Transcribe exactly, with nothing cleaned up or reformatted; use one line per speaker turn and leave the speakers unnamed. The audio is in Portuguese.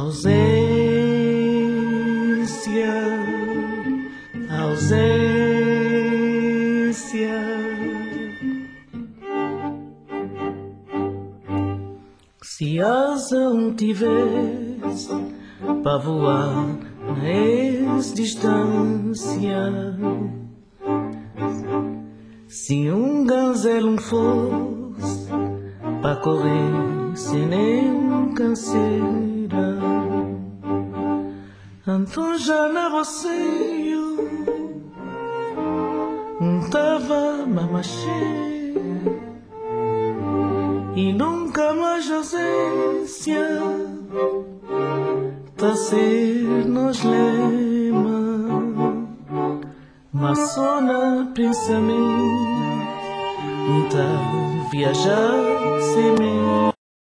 Ausência, ausência. Se asa um tivesse para voar na ex-distância, se um gazelo fosse para correr sem nenhum canseira, então já na roceio não tava mamachê e nunca mais ausência tá ser nos lema, mas só na pensamento tá viajar sem medo.